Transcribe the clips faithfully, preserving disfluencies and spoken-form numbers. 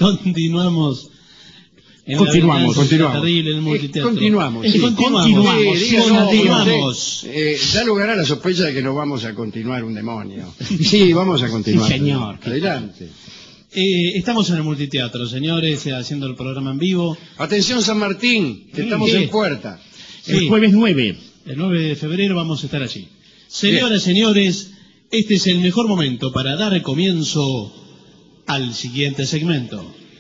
continuamos. En continuamos, continuamos. Terrible, en el multiteatro. Eh, continuamos. Sí, continuamos. Sí, Sí, continuamos. Eh, da lugar a la sospecha de que no vamos a continuar un demonio. Sí, vamos a continuar. Sí, señor. Adelante. Eh, estamos en el multiteatro, señores, haciendo el programa en vivo. Atención San Martín, que estamos ¿Qué? en puerta. El Sí, jueves nueve. el nueve de febrero vamos a estar allí. Señoras, señores, este es el mejor momento para dar comienzo al siguiente segmento.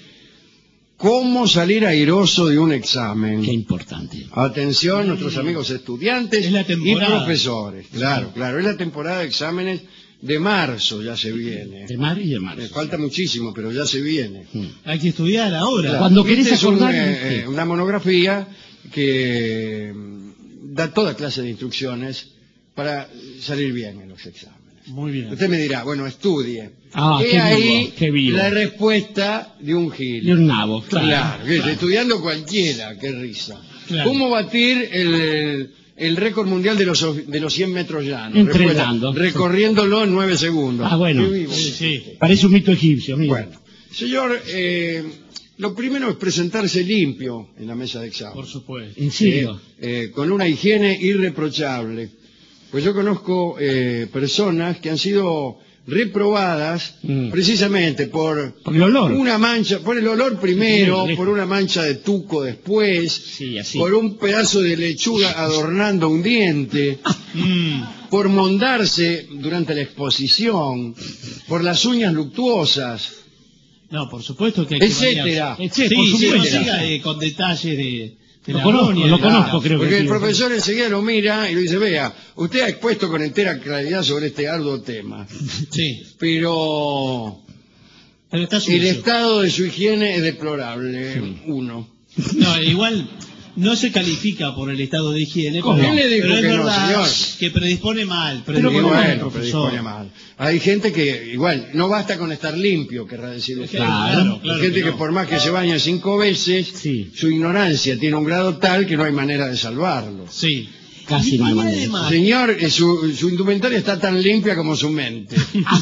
¿Cómo salir airoso de un examen? Qué importante. Atención, nuestros amigos estudiantes Es la y temporada. profesores. Claro, claro, es la temporada de exámenes de marzo, ya se viene. De mar y de Eh, mar. Falta muchísimo, pero ya se viene. Hay que estudiar ahora. Claro. Cuando Esta querés es un, acordar, eh, sí. una monografía que mm, da toda clase de instrucciones para salir bien en los exámenes. Muy bien. Usted me dirá, bueno, estudie. Ah, He qué ahí vivo, qué vivo. la respuesta de un gil. De un nabo, claro. Claro, que claro. estudiando cualquiera, qué risa. Claro. ¿Cómo batir el, el récord mundial de los, de los cien metros llanos? Entrenando. Respuesta, recorriéndolo en nueve segundos. Ah, bueno. Qué vivo. Sí, sí. Parece un mito egipcio, mira. Bueno, señor, eh, lo primero es presentarse limpio en la mesa de examen. Por supuesto. En serio. Eh, eh, con una higiene irreprochable. Pues yo conozco eh, personas que han sido reprobadas Mm. precisamente por, Por el olor. una mancha, por el olor primero, Sí, por una mancha de tuco después, Sí, así. por un pedazo de lechuga adornando un diente, Mm, por mondarse durante la exposición, por las uñas luctuosas. No, por supuesto que hay que Etcétera. variarse. Sí, Sí, por sí, no supuesto. siga eh, con detalles de, de Lo la conozco, agonía, lo de la- conozco, creo que Porque el sí. profesor enseguida lo mira y lo dice, vea, usted ha expuesto con entera claridad sobre este arduo tema, Sí, pero pero está el sucio. estado de su higiene es deplorable, uno. No, igual no se califica por el estado de higiene. ¿Cómo? pero- ¿Quién le dijo pero es que no, verdad señor? que predispone mal. Y Predispone mal, bueno, profesor. predispone mal. Hay gente que, igual, no basta con estar limpio, querrá decir usted. Claro, claro Hay gente que que, no. por más que se baña cinco veces, Sí. su ignorancia tiene un grado tal que no hay manera de salvarlo. Sí. Casi no hay Y manera. además- Señor, eh, su, su indumentaria está tan limpia como su mente.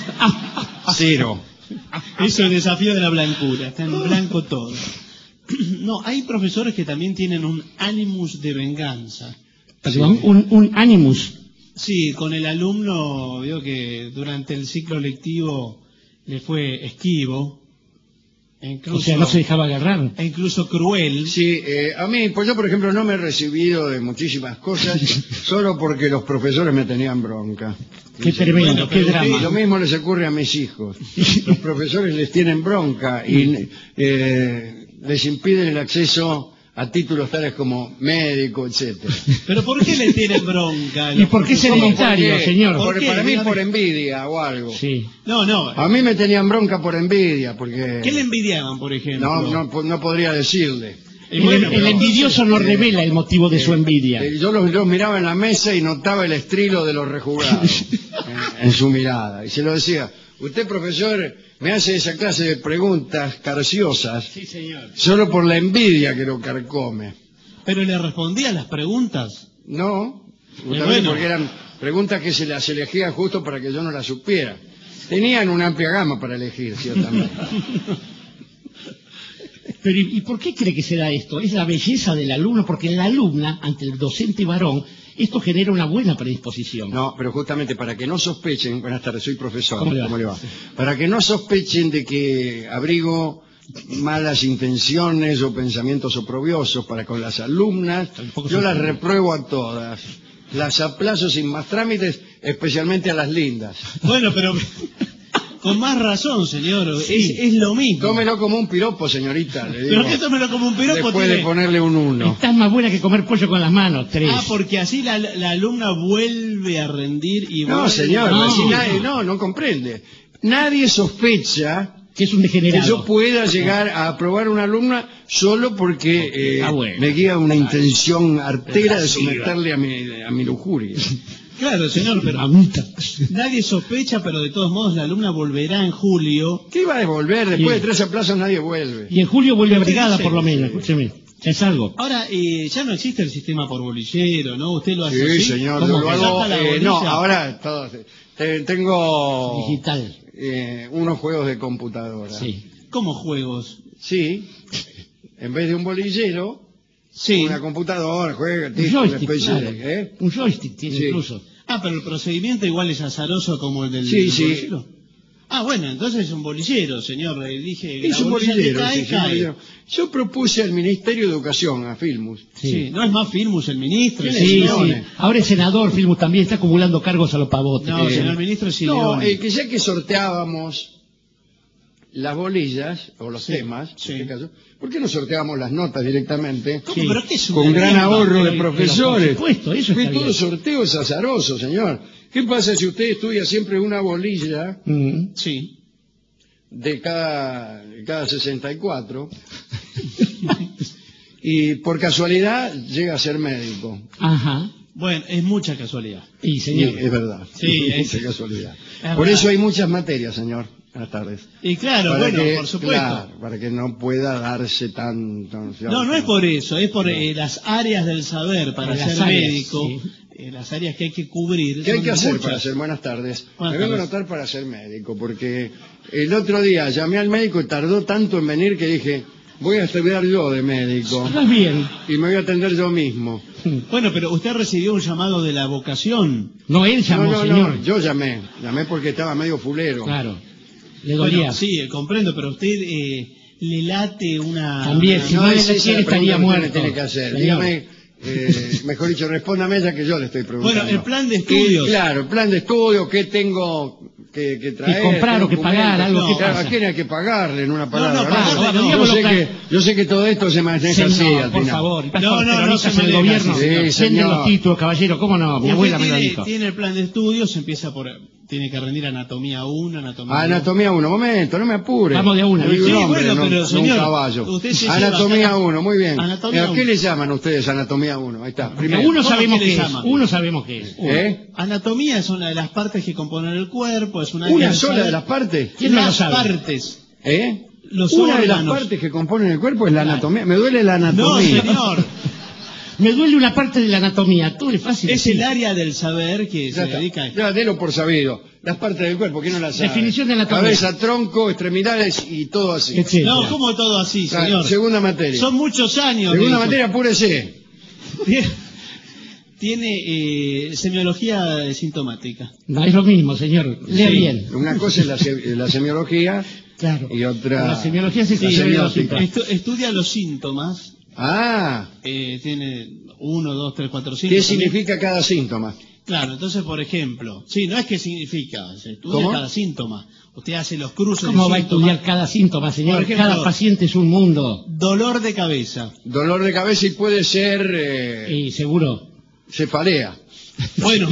Cero. Eso es el desafío de la blancura, está en blanco todo. No, hay profesores que también tienen un animus de venganza. Perdón, un, un animus. Sí, con el alumno, veo que durante el ciclo lectivo le fue esquivo, e incluso, O sea, no se dejaba agarrar. e incluso cruel. Sí, eh, a mí, pues yo por ejemplo no me he recibido de muchísimas cosas solo porque los profesores me tenían bronca. Qué tremendo, bueno, qué pero Y lo drama. mismo les ocurre a mis hijos. Los profesores les tienen bronca y eh, les impiden el acceso a títulos tales como médico, etcétera. Pero ¿por qué le tienen bronca? a ¿Y los por qué profesores? hereditario, ¿Por qué? señor? Porque ¿Por qué? para mí Dígame. por envidia o algo. Sí. No, no. A mí me tenían bronca por envidia, porque ¿Qué le envidiaban, por ejemplo? no, no, po- no podría decirle. Y El, bueno, el pero- envidioso no revela el motivo de su envidia. Eh, yo los, los miraba en la mesa y notaba el estrilo de los rejugados en, en su mirada. Y se lo decía, usted profesor me hace esa clase de preguntas carciosas Sí, señor. solo por la envidia que lo carcome. Pero le respondía a las preguntas. No, justamente bueno. porque eran preguntas que se las elegían justo para que yo no las supiera. Tenían una amplia gama para elegir, ciertamente. Pero ¿y, y por qué cree que se da esto? Es la belleza del alumno, porque en la alumna, ante el docente varón, esto genera una buena predisposición. No, pero justamente para que no sospechen, buenas tardes, soy profesor, ¿Cómo le va? Para que no sospechen de que abrigo malas intenciones o pensamientos oprobiosos para con las alumnas, Tampoco yo son- las repruebo a todas. Las aplazo sin más trámites, especialmente a las lindas. Bueno, pero con más razón, señor. Sí. Es, es lo mismo. Tómelo como un piropo, señorita, le digo, Pero que tómelo como un piropo. después de tiene- ponerle un uno. Estás más buena que comer pollo con las manos, tres. Ah, porque así la, la alumna vuelve a rendir y No, vuelve- señor, No. así nadie, no, no comprende. Nadie sospecha Que es un que degenerado. yo pueda llegar a aprobar una alumna solo porque eh, Ah, bueno. me guía una intención artera de someterle a mi, a mi lujuria. Claro, señor, pero Mamita. nadie sospecha, pero de todos modos la alumna volverá en julio. ¿Qué iba a devolver? Después Sí. de tres aplazos nadie vuelve. Y en julio vuelve abrigada, Sí, por lo sí. menos. Escúcheme. Es algo. Ahora, eh, ya no existe el sistema por bolillero, ¿no? ¿Usted lo hace Sí, así? señor, ¿Cómo yo lo que hago. saca la eh, bolilla? no, ahora todo, te- tengo Digital. eh, unos juegos de computadora. Sí. ¿Cómo juegos? Sí, en vez de un bolillero, Sí. una computadora, juega, Un tipo, una joystick, especie claro. de... ¿eh? Un joystick tiene Sí. incluso. Ah, pero el procedimiento igual es azaroso como el del Sí, sí. bolillero. Ah, bueno, entonces es un bolillero, señor. Eh, Dije que Es la un bolilla que bolillero, cae, sí, sí, un cae. bolillero. Yo propuse al Ministerio de Educación, a Filmus. Sí. No es más Filmus el ministro. ¿Quién es es? Sí, Silione. sí. Ahora es senador, Filmus también está acumulando cargos a los pavotes. No, Eh, señor ministro es No, Silione. eh, que ya que sorteábamos las bolillas, o los Sí, temas, sí. en este caso, ¿por qué no sorteábamos las notas directamente? ¿Cómo? Sí. ¿Pero qué es una Con gran trampa? ahorro de Pero, profesores. por supuesto, eso Fue está todo bien. sorteo es azaroso, señor. ¿Qué pasa si usted estudia siempre una bolilla Mm. Sí. de cada, de cada sesenta y cuatro y por casualidad llega a ser médico? Ajá. Bueno, es mucha casualidad. Y Sí, señor. es verdad. Sí, es- Mucha casualidad. es Por verdad. eso hay muchas materias, señor. Buenas tardes. Y claro, Para bueno, que- por supuesto. claro, para que no pueda darse tan... tan- No, no es por eso, es por eh, las áreas del saber para Las ser áreas, médico, sí. eh, las áreas que hay que cubrir. ¿Qué hay son que hacer muchas. para ser? Buenas tardes. Buenas Me vengo a tardes. anotar para ser médico, porque el otro día llamé al médico y tardó tanto en venir que dije, voy a estudiar yo de médico Estás bien. y me voy a atender yo mismo. Bueno, pero usted recibió un llamado de la vocación. No, él No, llamó, no, señor. no, yo llamé. Llamé porque estaba medio fulero. Claro. Le dolía. Bueno, sí, eh, comprendo, pero usted eh, le late una... También, una- si no le es esa quiere, la pregunta estaría que usted me muerto. tiene que hacer. Señor. Dígame, eh, mejor dicho, respóndame ella que yo le estoy preguntando. Bueno, el plan de estudios. ¿Qué- claro, el plan de estudio, ¿qué tengo que, que traer? Que comprar ¿Qué o que pagar, documentos? algo No, que Claro, pasa. ¿a quién hay que pagarle en una palabra? no, pagarle yo, no. Digámoslo sé claro. que, yo sé que todo esto se maneja Señor, así al por final. favor. No, no, no, no, se el maneja gobierno. así, Sí, Venden señor. los títulos, caballero, ¿cómo no? Mi Usted abuela me lo tiene, dijo. tiene el plan de estudios, empieza por... Tiene que rendir anatomía uno, anatomía dos. Anatomía uno, momento, no me apure. Vamos de una, Soy un sí, hombre, bueno, no, pero, no señor, un caballo. usted se lleva Anatomía cada- uno, muy bien. Anatomía ¿A qué uno. le llaman ustedes anatomía uno? Ahí está, Porque primero. uno ¿Cómo sabemos que le qué es. llaman? Uno sabemos qué es. Uno. ¿Eh? Anatomía es una de las partes que componen el cuerpo, es una... ¿Una sola de las partes? ¿Quién no lo Las sabe? partes. ¿Eh? Los Una de las órganos. partes que componen el cuerpo es la anatomía. Me duele la No, anatomía. señor. Me duele una parte de la anatomía. Tú es fácil. Es decir. el área del saber que Ya se está. dedica a... Ya, delo por sabido. Las partes del cuerpo, ¿quién no las sabe? Definición de anatomía. Cabeza, tronco, extremidades y todo así. Etcétera. No, como todo así, Ah, señor. segunda materia. Son muchos años. Segunda de eso. materia, apúrese. Tiene, tiene, eh, semiología sintomática. No es lo mismo, señor. Lea Sí. bien. Una cosa es la, se- la semiología Claro. y otra... La semiología se la estudia de los semiótica. síntomas. Estu- estudia los síntomas. Ah, eh, tiene uno, dos, tres, cuatro, cinco. ¿qué también. significa cada síntoma? Claro, entonces, por ejemplo, sí, no es que significa, se estudia ¿Cómo? cada síntoma. Usted hace los cruces ¿Cómo de va a síntomas. estudiar cada síntoma, señor? Por ejemplo, Cada paciente es un mundo. Dolor de cabeza. Dolor de cabeza y puede ser eh, Y seguro. cefalea. Bueno,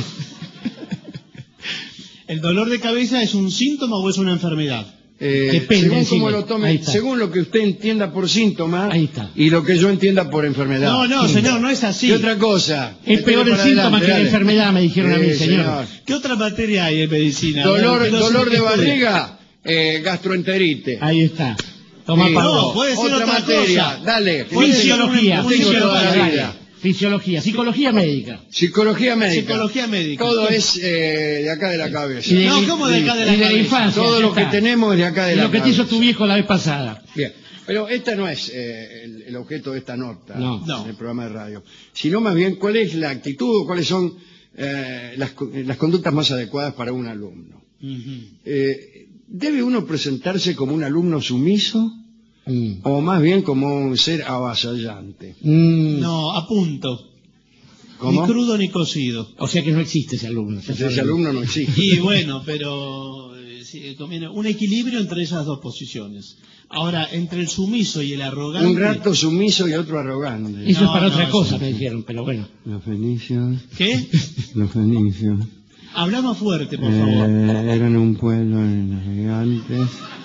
¿el dolor de cabeza es un síntoma o es una enfermedad? Eh, Depende, según decime. cómo lo tome, Ahí está. según lo que usted entienda por síntoma Ahí está. y lo que yo entienda por enfermedad. No, no, señor, no es así. ¿Qué otra cosa? Es Me peor tiro el para síntoma adelante, que la dale. enfermedad, me dijeron a mí, Sí, señor. ¿Qué otra materia hay en medicina? Dolor, A ver, dolor de filosofía. barriga, eh, gastroenterite. Ahí está. Toma Sí, Pablo. No, puede ser otra, otra materia, cosa. dale. Puede ser Fisiología, un- tengo un- toda la fisiología, vida. dale. Fisiología, psicología médica. Psicología médica. Psicología médica. Todo es eh, de acá de la cabeza. Y de, No, ¿cómo de acá de la y de la cabeza? infancia. Todo ya lo que está. tenemos es de acá de Y la lo que te cabeza. hizo tu viejo la vez pasada. Bien, pero esta no es eh, el, el objeto de esta nota No. No. en el programa de radio, sino más bien cuál es la actitud, cuáles son eh, las, co- las conductas más adecuadas para un alumno. Ujú. Eh, ¿Debe uno presentarse como un alumno sumiso Mm. o más bien como un ser avasallante? Mm. No, a punto. ¿Cómo? Ni crudo ni cocido. O sea que no existe ese alumno. ya Ese sabemos. alumno no existe. Y bueno, pero eh, sí, conviene un equilibrio entre esas dos posiciones. Ahora, entre el sumiso y el arrogante... Un rato sumiso y otro arrogante. Eso No, es para no, otra eso cosa, no. me dijeron, pero bueno. Los fenicios, ¿Qué? los fenicios, Habla más fuerte, Eh, por favor. eran un pueblo navegantes.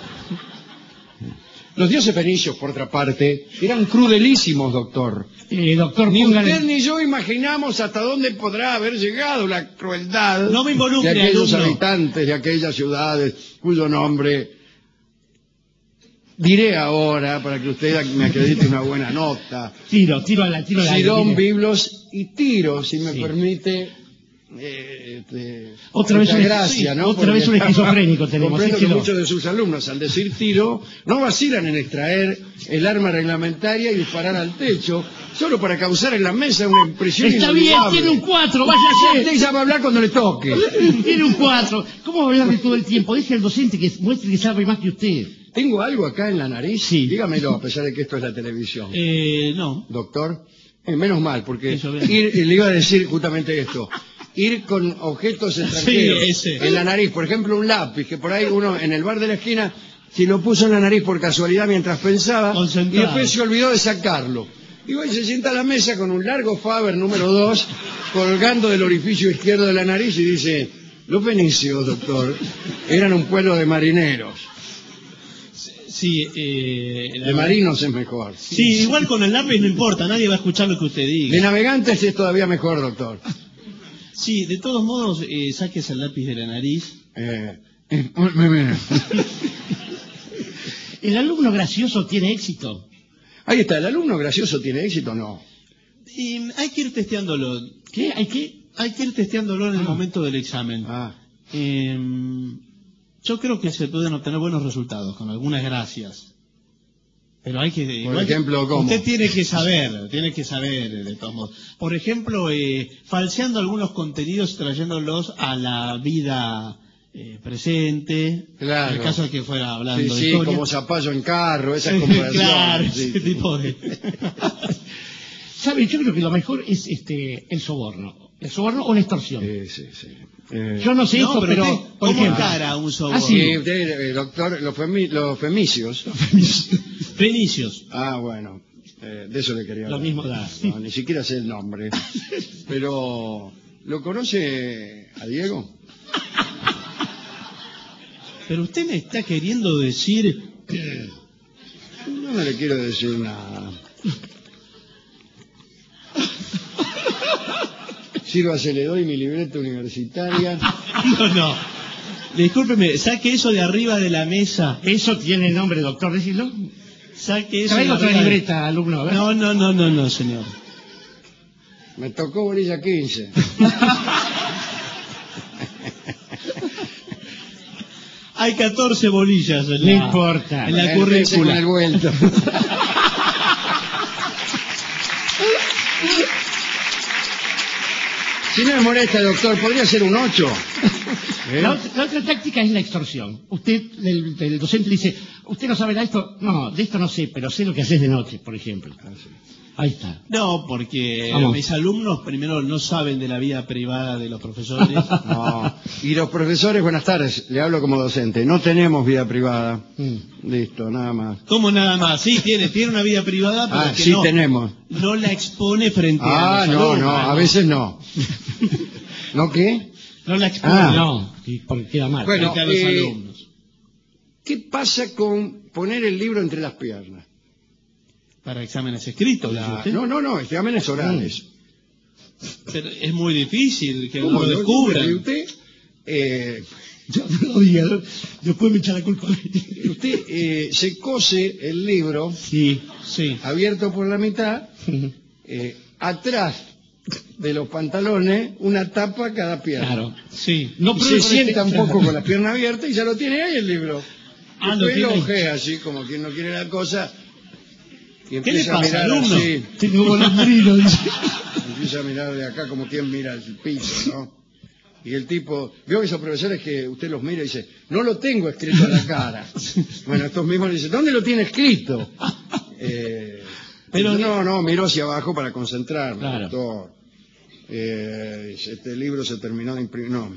Los dioses fenicios, por otra parte, eran crudelísimos, doctor. Eh, doctor, Ni póngale- usted ni yo imaginamos hasta dónde podrá haber llegado la crueldad No me involucre, de aquellos alumno. habitantes de aquellas ciudades cuyo nombre diré ahora para que usted me acredite una buena nota. Tiro, tiro a la, tiro a la. Sidón, tiro. Biblos y Tiro, si me Sí. permite eh, este, Otra vez mucha un- gracia, sí, ¿no? otra vez un Porque esquizofrénico tenemos, comprendo que déjelo. muchos de sus alumnos, al decir tiro, no vacilan en extraer el arma reglamentaria y disparar al techo, solo para causar en la mesa una impresión Está bien, inolvidable. tiene un cuatro, Usted váyase. ya va a hablar cuando le toque. Tiene un cuatro. ¿Cómo va a hablar de todo el tiempo? Deje al docente que muestre que sabe más que usted. ¿Tengo algo acá en la nariz? Sí. Dígamelo, a pesar de que esto es la televisión. Eh, no. Doctor, eh, menos mal, porque Eso, bien. ir, eh, le iba a decir justamente esto. Ir con objetos extranjeros Sí, ese. en la nariz, por ejemplo un lápiz, que por ahí uno en el bar de la esquina se lo puso en la nariz por casualidad mientras pensaba y Concentrado. después se olvidó de sacarlo. Y va y se sienta a la mesa con un largo Faber número dos colgando del orificio izquierdo de la nariz y dice, los fenicios, doctor, eran un pueblo de marineros. Sí, eh, la De verdad- marinos es mejor. Sí, igual con el lápiz no importa, nadie va a escuchar lo que usted De diga. navegantes es todavía mejor, doctor. Sí, de todos modos, eh, saques el lápiz de la nariz. Eh, eh, me- me- ¿El alumno gracioso tiene éxito? Ahí está, ¿el alumno gracioso tiene éxito o no? Y hay que ir testeándolo. ¿Qué? ¿Hay qué? Hay que ir testeándolo en el momento del examen. Ah, Eh, yo creo que se pueden obtener buenos resultados con algunas gracias. Pero hay que... igual que- ejemplo, ¿cómo? Usted tiene que saber, tiene que saber de todos modos. Por ejemplo, eh, falseando algunos contenidos, trayéndolos a la vida eh, presente. Claro. En el caso de que fuera hablando sí, de sí, historia. como zapallo en carro, esas comparaciones. Claro, sí, ese sí. tipo de... ¿Sabe? Yo creo que lo mejor es este el soborno. El soborno o la extorsión. Sí, sí, sí. Eh, Yo no sé No, esto, pero pero, usted, por ¿cómo ejemplo, encara un soborno? Ah, sí. sí, usted, eh, doctor, los, femi- los femicios. Fenicios. Ah, bueno, eh, de eso le quería Lo hablar. mismo da. No, ni siquiera sé el nombre. Pero, ¿lo conoce a Diego? Pero usted me está queriendo decir... No, no le quiero decir nada. Sírvase, le doy mi libreta universitaria. No, no. Discúlpeme, saque eso de arriba de la mesa. Eso tiene nombre, doctor, decirlo. Saque eso Traiga de otra arriba de- libreta, alumno, a ver. No, no, no, no, no, señor. Me tocó bolilla quince. Hay catorce bolillas en No la, importa. en la Empecé con el currícula. vuelto. Si no me molesta, doctor, ¿podría ser un ocho? ¿Eh? La, otra, la otra táctica es la extorsión. Usted, el, el docente le dice, ¿usted no sabe nada de esto? No, de esto no sé, pero sé lo que haces de noche, por ejemplo. Ahí está. No, porque Vamos. mis alumnos primero no saben de la vida privada de los profesores. No. Y los profesores, buenas tardes, le hablo como docente. No tenemos vida privada. Mm. Listo, nada más. ¿Cómo nada más? Sí, tiene, tiene una vida privada, pero Ah, que sí no, tenemos. no la expone frente a Ah, los no, alumnos. no, a veces no. ¿No qué? No la expone, Ah. no, y porque queda mal. Bueno, Frente a los eh, alumnos. ¿Qué pasa con poner el libro entre las piernas? Para exámenes escritos, dice La- usted. No, no, no, exámenes orales. Pero es muy difícil que ¿Cómo uno lo descubra. descubre usted? Eh, Yo no lo diga, después me echa la culpa. usted eh, se cose el libro Sí. Sí. abierto por la mitad, eh, atrás de los pantalones, una tapa cada pierna. Claro. Sí. No Y pruebe se con sienta este- un poco con la pierna abierta y ya lo tiene ahí el libro. Ah, lo Después lo tiene ahí. ojea así, como quien no quiere la cosa. Y ¿Qué le empieza a pasa, mirar alumno? así, Tengo golondrino, dice. empieza a mirar de acá como quien mira el piso, ¿no? Y el tipo, veo esos profesores que usted los mira y dice, no lo tengo escrito en la cara. Bueno, estos mismos le dicen, ¿dónde lo tiene escrito? Eh, Pero dice, no, no, miro hacia abajo para concentrarme, Claro. doctor. Eh, dice, este libro se terminó de imprimir. No.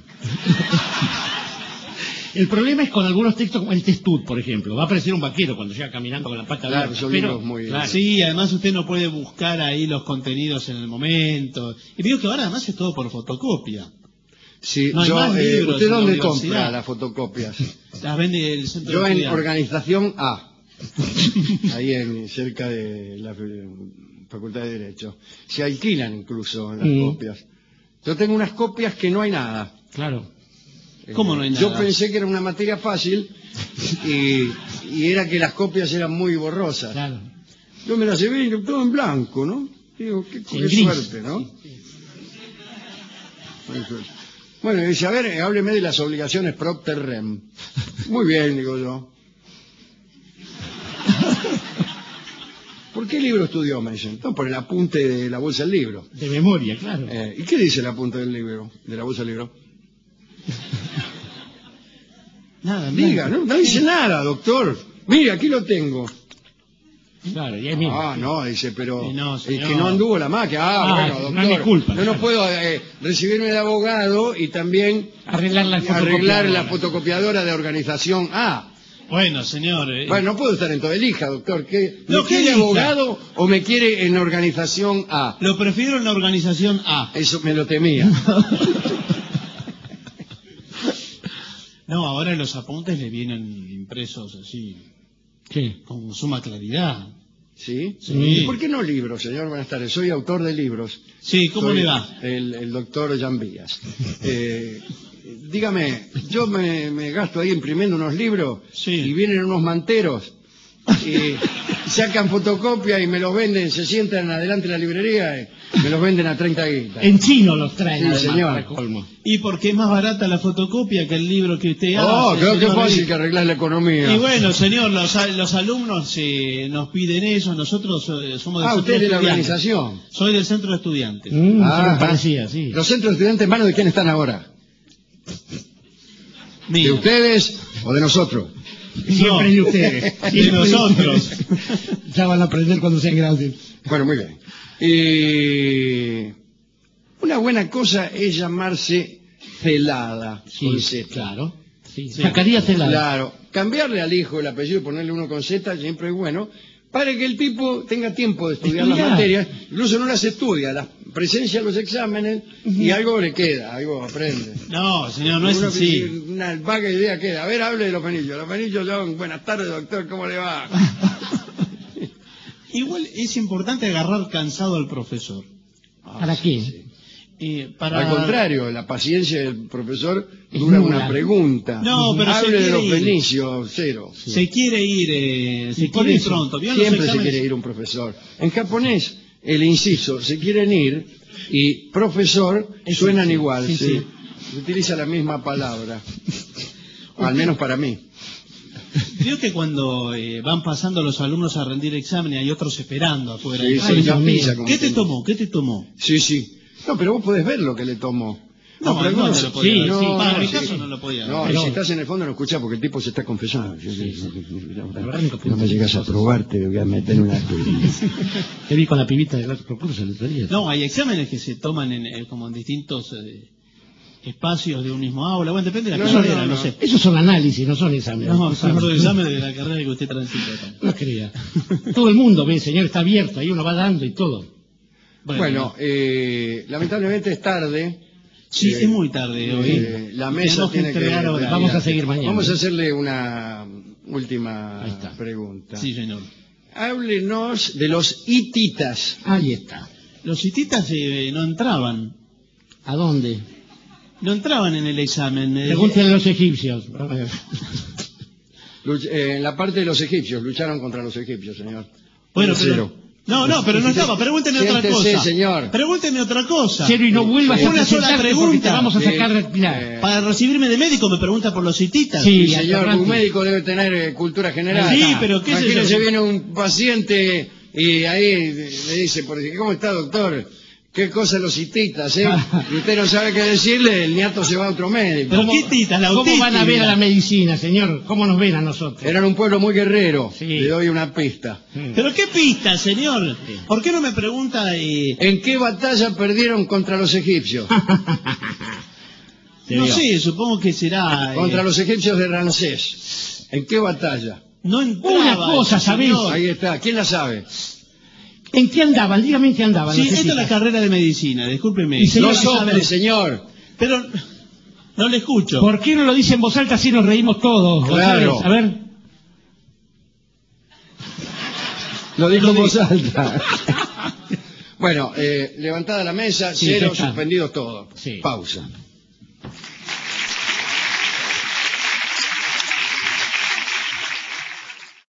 El problema es con algunos textos como el Testud, por ejemplo. Va a aparecer un vaquero cuando llega caminando con la pata Claro, abierta. son pero, libros muy- claro. Sí, además usted no puede buscar ahí los contenidos en el momento. Y digo que ahora además es todo por fotocopia. Sí, No hay yo, más eh, libros ¿usted en la dónde universidad. compra las fotocopias? Las vende el centro Yo de en estudiantes. organización A, ahí en, cerca de la eh, Facultad de Derecho. Se alquilan incluso las Mm. copias. Yo tengo unas copias que no hay nada. Claro. ¿Cómo no hay nada? Yo pensé que era una materia fácil y, y era que las copias eran muy borrosas. Claro. Yo me las llevé y todo en blanco, ¿no? Digo, qué, Sí, qué gris. suerte, ¿no? Bueno, dice, a ver, hábleme de las obligaciones propter rem. Muy bien, digo yo. ¿Por qué libro estudió? Me dicen. No, por el apunte de la bolsa del libro. De memoria, claro. Eh, ¿Y qué dice el apunte del libro, de la bolsa del libro? Nada, Diga, no, no dice nada, doctor. Mire, aquí lo tengo. Claro, y ahí mismo. Ah, no, dice, pero Eh, no, es señor. que no anduvo la máquina. Ah, Ah, bueno, no doctor. es mi culpa. Yo no puedo eh, recibirme de abogado y también Arreglar la arreglar fotocopiadora. la fotocopiadora de organización A. Bueno, señor. eh, Bueno, no puedo estar en todo. Elija, doctor. ¿Qué, ¿Me No, ¿qué quiere elija? abogado o me quiere en organización A? Lo prefiero en la organización A. Eso me lo temía. No, ahora los apuntes le vienen impresos así, ¿Qué? con suma claridad. ¿Sí? Sí. ¿Y por qué no libros, señor? Buenas tardes. Soy autor de libros. Sí, ¿cómo Soy le va? El, el doctor Jan Vías. Eh, dígame, yo me, me gasto ahí imprimiendo unos libros Sí. y vienen unos manteros y sacan fotocopia y me los venden, se sientan adelante de la librería y me los venden a treinta guitas. En chino los traen, Sí, además, señor. para colmo. Y porque es más barata la fotocopia que el libro que usted Oh, hace. creo que es señor. fácil que arreglar la economía. Y bueno, señor, los, a- los alumnos eh, nos piden eso, nosotros eh, somos del Ah, centro usted es de la estudiantes. organización. Soy del centro de estudiantes. Mm, Ah, se me parecía, sí. ¿Los centros de estudiantes en manos de quién están ahora? ¿De Mío. ustedes o de nosotros? Siempre No. de ustedes. De Siempre nosotros. Ya van a aprender cuando sean grandes. Bueno, muy bien. Y una buena cosa es llamarse Celada. con Sí, Z. claro. Sí. Sí. Sacaría Celada. Claro. Cambiarle al hijo el apellido y ponerle uno con Z siempre es bueno, para que el tipo tenga tiempo de estudiar las Estudiar. materias. Incluso no las estudia, las presencia en los exámenes y algo le queda, algo aprende. No, señor, no es Una- así. Una vaga idea queda. A ver, hable de los penillos. Los penillos, John. Buenas tardes, doctor. ¿Cómo le va? Igual es importante agarrar cansado al profesor. ¿Para qué? Sí. Eh, para... Al contrario, la paciencia del profesor dura nula. una pregunta. No, pero se Hable de quiere los ir. fenicios, cero. Se quiere ir, eh, se Y por quiere ir eso, pronto. ¿Vio los Siempre se exámenes? quiere ir un profesor. En japonés, el inciso, se quieren ir, y profesor Eso suenan sí, igual. sí, Sí, sí. Se utiliza la misma palabra. Al menos para mí. Vio que cuando eh, van pasando los alumnos a rendir exámenes hay otros esperando afuera. Sí, Ay, sí, Dios ya mío. pisa, como ¿Qué te quien tomó? ¿Qué te tomó? dice. Sí, sí. No, pero vos podés ver lo que le tomó. No, pero no, algunos- no lo podía sí, ver. sí, Para no, mi sí. caso no lo podía ver. No, Pero- y si estás en el fondo no escuchás porque el tipo se está confesando. La verdad nunca pude No me llegas a probar, te voy a meter en una... Te vi con la pibita del otro concurso el otro día. No, hay exámenes que se toman en, eh, como en distintos eh, espacios de un mismo aula. Bueno, depende de la No, no, carrera, no, no, no. sé. Esos son análisis, no son exámenes. No, son los exámenes de la carrera que usted transita. No crea. Todo el mundo ve, señor, está abierto, ahí uno va dando y todo. Bueno, eh, lamentablemente es tarde. sí, eh, es muy tarde hoy. Eh, la mesa Tenemos tiene que... entregar ahora. terminar. Vamos a seguir mañana. Vamos a hacerle una última Ahí está. pregunta. Sí, señor. Háblenos de los hititas. Ahí está. Los hititas eh, no entraban. ¿A dónde? No entraban en el examen. eh, Pregúntenle a los egipcios. Luch- eh, en la parte de los egipcios, lucharon contra los egipcios, señor. Bueno, Cero. pero... No, no, pero no estaba. Pregúntenme otra Siéntese, cosa. señor. Pregúntenme otra cosa. Cero y no vuelvas Sí. a Una sola presentarte porque te pregunta. vamos a Sí. sacar... Mirá. Eh, Para recibirme de médico me pregunta por los hititas. Sí. Sí, señor, atorrante. un médico debe tener eh, cultura general. Sí, pero qué sé yo. Imagínese, viene un paciente y ahí le dice, por ejemplo, ¿cómo está, doctor? ¿Qué cosa los hititas, eh? Y usted no sabe qué decirle, el niato se va a otro médico. Pero qué hititas, la ¿Cómo autística. van a ver a la medicina, señor? ¿Cómo nos ven a nosotros? Eran un pueblo muy guerrero. Sí. Le doy una pista. Pero qué pista, señor. ¿Por qué no me pregunta eh, ¿En qué batalla perdieron contra los egipcios? Se no vio. sé, supongo que será... eh, Contra los egipcios de Ramsés. ¿En qué batalla? No entraba, Una cosa, ¿sabés? señor. Ahí está. ¿Quién la sabe? ¿En qué andaban? Dígame en qué andaban. Sí, los esta es la egipcios. carrera de medicina, discúlpeme. Y se- No Señor, sople, sabe. señor. Pero no le escucho. ¿Por qué no lo dice en voz alta si nos reímos todos? Claro. González? A ver. Lo dijo en voz alta. Bueno, eh, levantada la mesa, Sí, cero, ya está. suspendidos todos. Sí. Pausa.